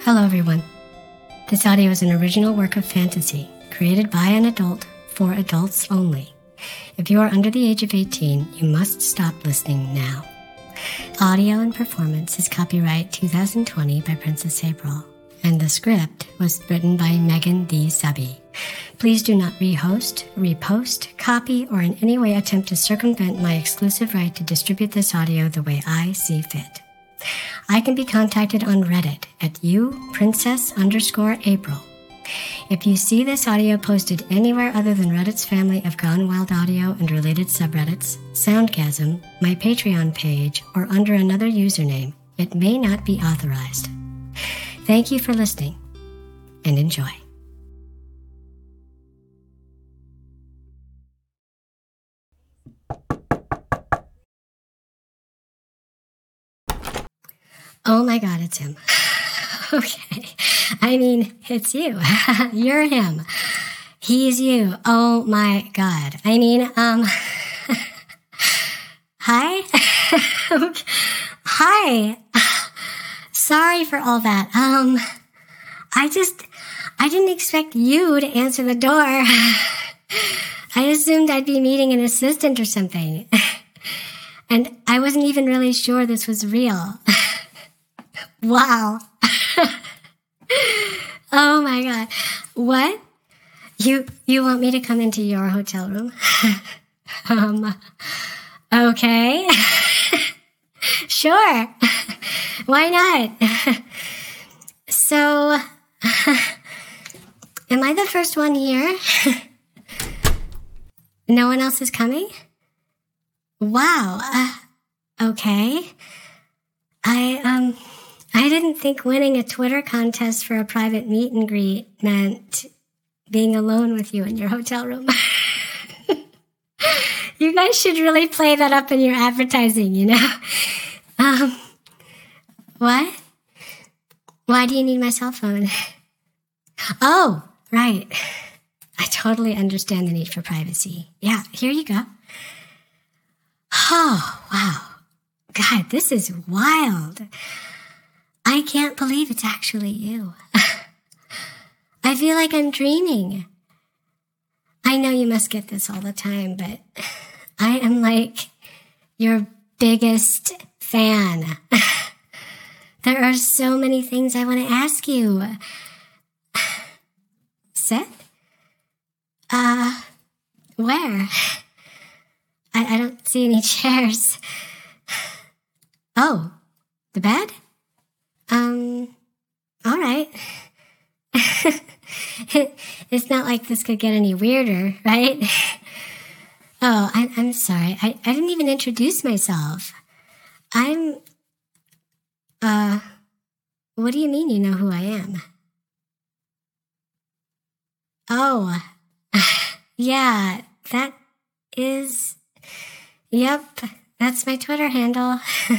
Hello, everyone. This audio is an original work of fantasy created by an adult for adults only. If you are under the age of 18, you must stop listening now. Audio and performance is copyright 2020 by Princess April, and the script was written by Megan D. Subby. Please do not rehost, repost, copy, or in any way attempt to circumvent my exclusive right to distribute this audio the way I see fit. I can be contacted on Reddit at uprincess_April. If you see this audio posted anywhere other than Reddit's family of Gone Wild Audio and related subreddits, Soundgasm, my Patreon page, or under another username, it may not be authorized. Thank you for listening, and enjoy. Oh my God, it's him. Okay. I mean, it's you. You're him. He's you. Oh my God. I mean, hi? Hi. Sorry for all that. I didn't expect you to answer the door. I assumed I'd be meeting an assistant or something. And I wasn't even really sure this was real. Wow. Oh my God. What? You want me to come into your hotel room? Okay. Sure. Why not? So, am I the first one here? No one else is coming? Wow. Okay. I didn't think winning a Twitter contest for a private meet and greet meant being alone with you in your hotel room. You guys should really play that up in your advertising, you know? What? Why do you need my cell phone? Oh, right. I totally understand the need for privacy. Yeah, here you go. Oh, wow. God, this is wild. I can't believe it's actually you. I feel like I'm dreaming. I know you must get this all the time, but I am like your biggest fan. There are so many things I want to ask you. Sit? Where? I don't see any chairs. Oh, the bed? All right. It's not like this could get any weirder, right? Oh, I'm sorry. I didn't even introduce myself. What do you mean you know who I am? Oh, yeah, that is, yep, that's my Twitter handle.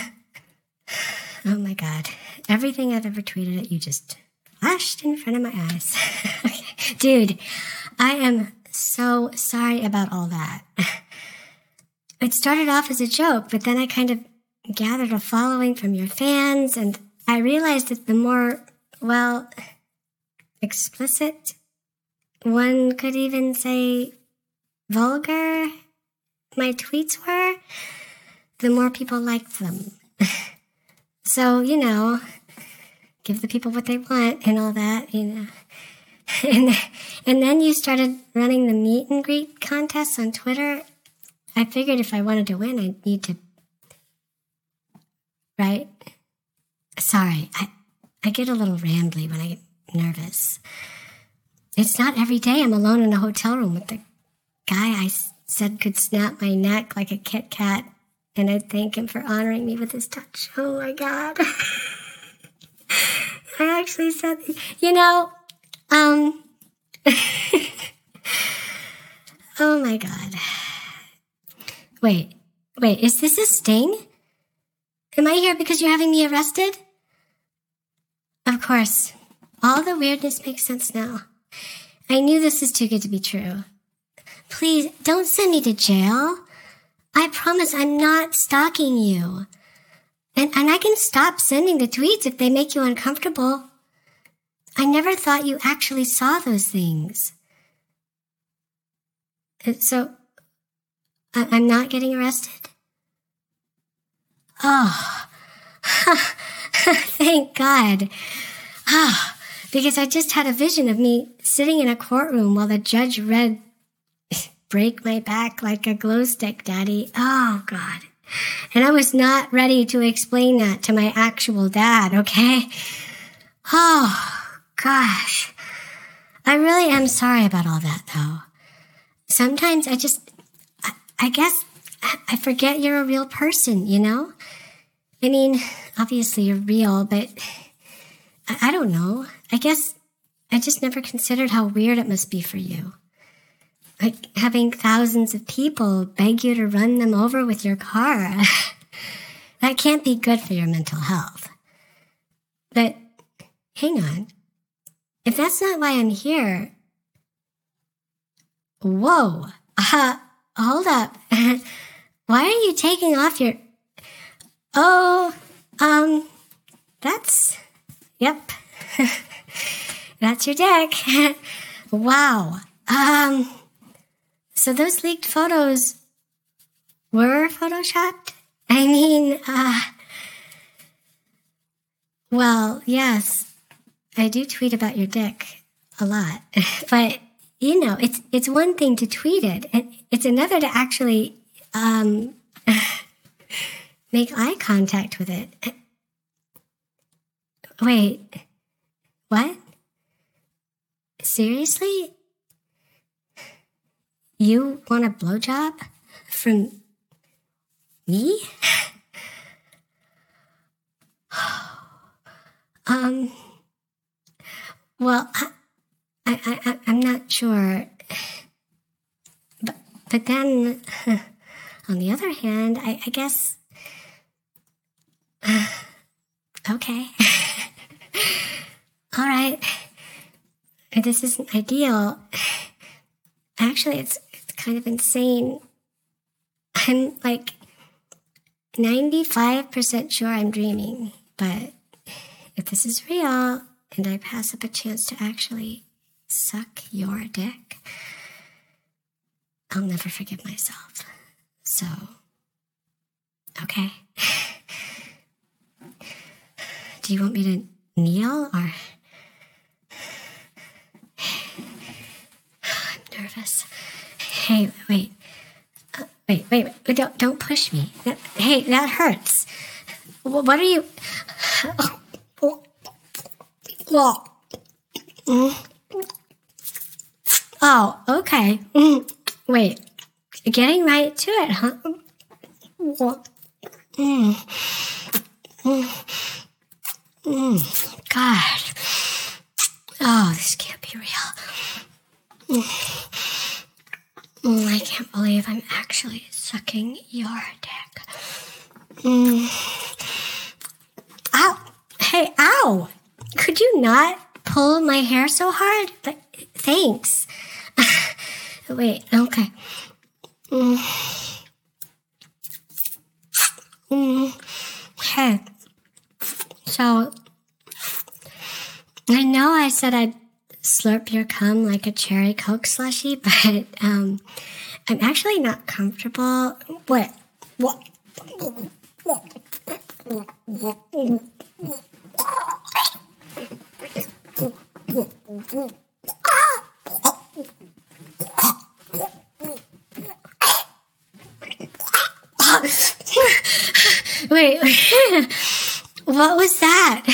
Oh my God. Everything I've ever tweeted at you just flashed in front of my eyes. Okay. Dude, I am so sorry about all that. It started off as a joke, but then I kind of gathered a following from your fans, and I realized that the more, well, explicit, one could even say vulgar, my tweets were, the more people liked them. So, you know, give the people what they want and all that, you know. And then you started running the meet and greet contests on Twitter. I figured if I wanted to win, I'd need to, right? Sorry, I get a little rambly when I get nervous. It's not every day I'm alone in a hotel room with the guy I said could snap my neck like a Kit Kat, and I'd thank him for honoring me with his touch. Oh my God. I actually said, you know, oh my God. Wait, is this a sting? Am I here because you're having me arrested? Of course. All the weirdness makes sense now. I knew this was too good to be true. Please, don't send me to jail. I promise I'm not stalking you. And I can stop sending the tweets if they make you uncomfortable. I never thought you actually saw those things. So, I'm not getting arrested? Oh, thank God. Because I just had a vision of me sitting in a courtroom while the judge read, "Break my back like a glow stick, Daddy." Oh, God. And I was not ready to explain that to my actual dad, okay? Oh, gosh. I really am sorry about all that, though. Sometimes I guess I forget you're a real person, you know? I mean, obviously you're real, but I don't know. I guess I just never considered how weird it must be for you. Like having thousands of people beg you to run them over with your car. That can't be good for your mental health. But hang on. If that's not why I'm here... Whoa. Hold up. Why are you taking off your... Oh, that's... Yep. That's your dick. Wow. So those leaked photos were photoshopped? I mean, well, yes, I do tweet about your dick a lot, but, you know, it's one thing to tweet it, and it's another to actually, make eye contact with it. Wait, what? Seriously? You want a blowjob from me? Well, I'm not sure. But then, on the other hand, I guess... okay. All right. This isn't ideal. Actually, it's kind of insane. I'm like 95% sure I'm dreaming, but if this is real and I pass up a chance to actually suck your dick, I'll never forgive myself. So, okay. Do you want me to kneel or... I'm nervous. Hey, wait. Wait. Don't push me. Hey, that hurts. What are you... Oh, okay. Wait. Getting right to it, huh? God. Oh, this can't be real. I can't believe I'm actually sucking your dick. Ow! Hey, ow! Could you not pull my hair so hard? But thanks. Wait, okay. Hey. So, I know I said I'd slurp your cum like a cherry Coke slushie, but I'm actually not comfortable. What? Wait. What was that?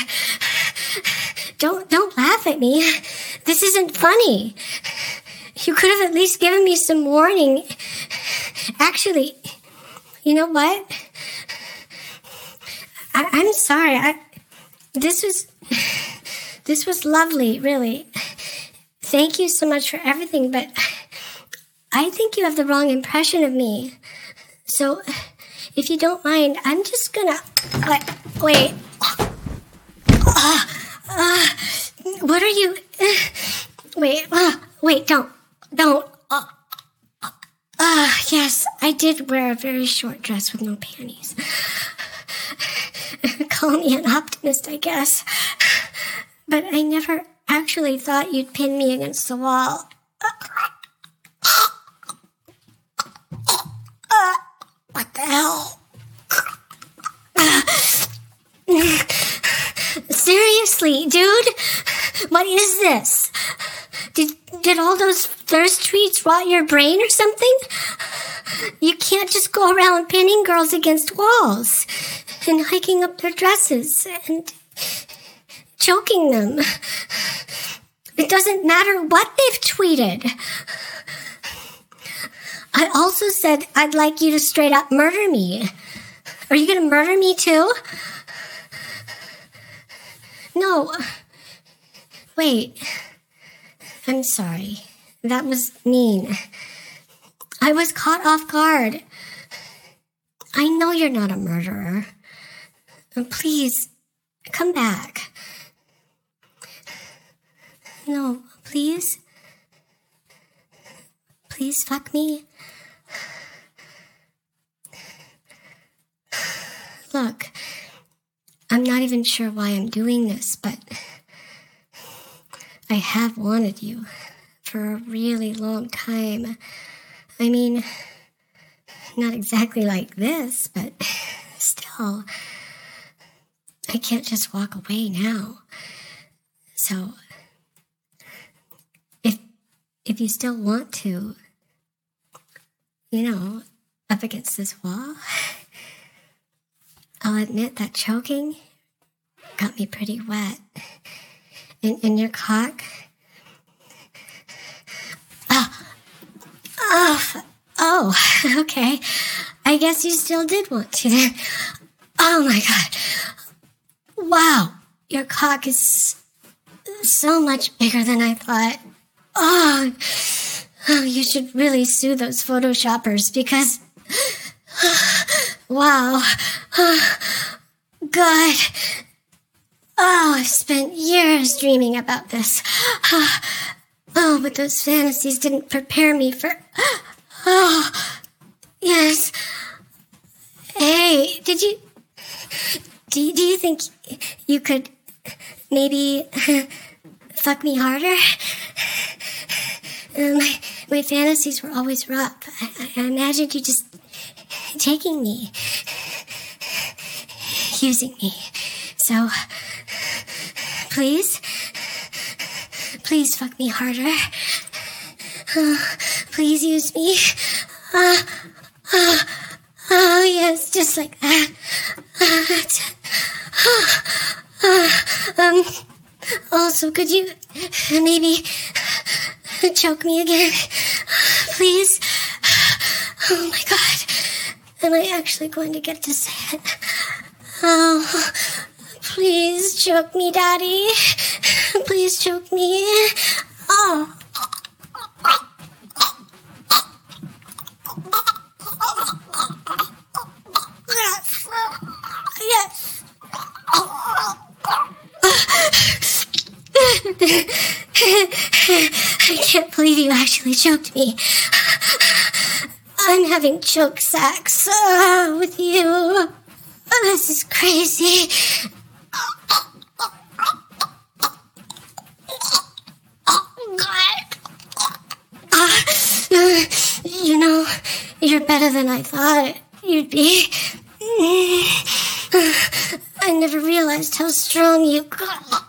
Don't laugh at me. This isn't funny. You could have at least given me some warning. Actually, you know what? I'm sorry. This was lovely, really. Thank you so much for everything, but I think you have the wrong impression of me. So, if you don't mind, I'm just gonna... Wait. What are you... Wait, don't. Yes, I did wear a very short dress with no panties. Call me an optimist, I guess. But I never actually thought you'd pin me against the wall. What the hell? Seriously, dude? What is this? Did all those thirst tweets rot your brain or something? You can't just go around pinning girls against walls and hiking up their dresses and choking them. It doesn't matter what they've tweeted. I also said I'd like you to straight up murder me. Are you gonna murder me too? No. Wait. I'm sorry. That was mean. I was caught off guard. I know you're not a murderer. Please, come back. No, please. Please fuck me. Look, I'm not even sure why I'm doing this, but I have wanted you for a really long time. I mean, not exactly like this, but still, I can't just walk away now. So, if you still want to, up against this wall, I'll admit that choking got me pretty wet. And your cock? Oh, okay. I guess you still did want to then. Oh my God. Wow, your cock is so much bigger than I thought. Oh, you should really sue those photoshoppers because, wow, God. Oh, I've spent years dreaming about this. Oh, but those fantasies didn't prepare me for... Oh, yes. Hey, do you think you could maybe fuck me harder? My fantasies were always rough. I imagined you just taking me, using me. So, please fuck me harder. Please use me. Oh, yes, just like that. Also, could you maybe choke me again? Please? Oh, my God. Am I actually going to get to say it? Oh, please choke me, Daddy. Please choke me. Oh. Yes. I can't believe you actually choked me. I'm having choke sex with you. This is crazy. You're better than I thought you'd be. I never realized how strong you got.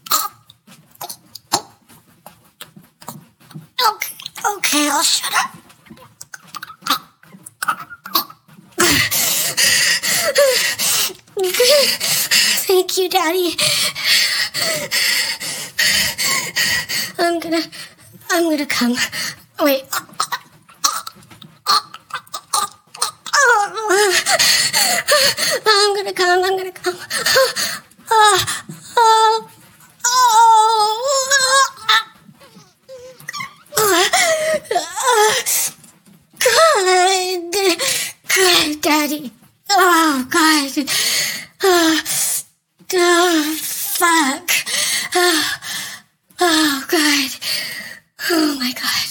Okay, I'll shut up. Thank you, Daddy. I'm gonna come. Wait. I'm gonna come. Good, Daddy. Oh, God. Fuck. Oh, God. Oh, my God.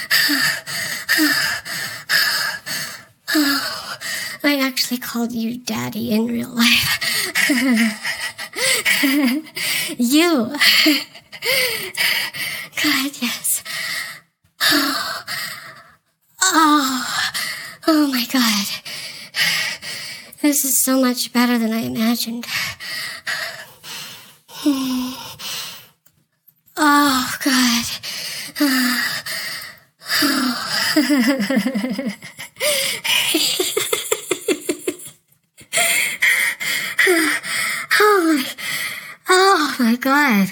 Oh, I actually called you Daddy in real life. You. God, yes. Oh my God. This is so much better than I imagined. Oh, God. Oh my God.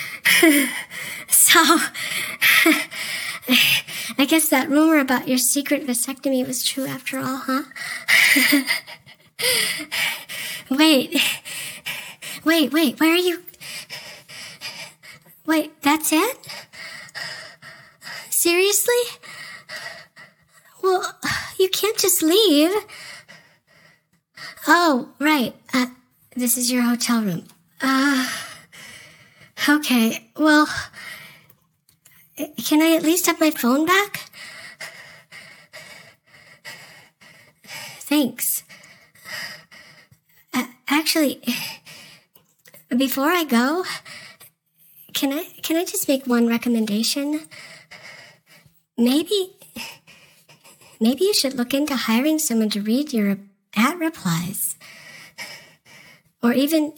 So, I guess that rumor about your secret vasectomy was true after all, huh? Wait, where are you? Wait, that's it? Seriously? Well, you can't just leave. Oh, right. This is your hotel room. Okay, well, can I at least have my phone back? Thanks. Actually, before I go, can I just make one recommendation? Maybe you should look into hiring someone to read your ad replies. Or even,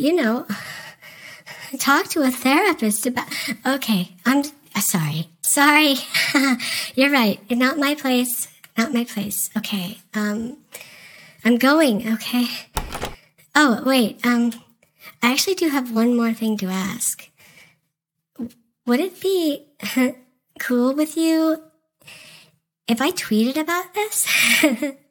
talk to a therapist about... Okay, I'm sorry. Sorry. You're right. Not my place. Not my place. Okay. I'm going, okay? Oh, wait. I actually do have one more thing to ask. Would it be cool with you if I tweeted about this?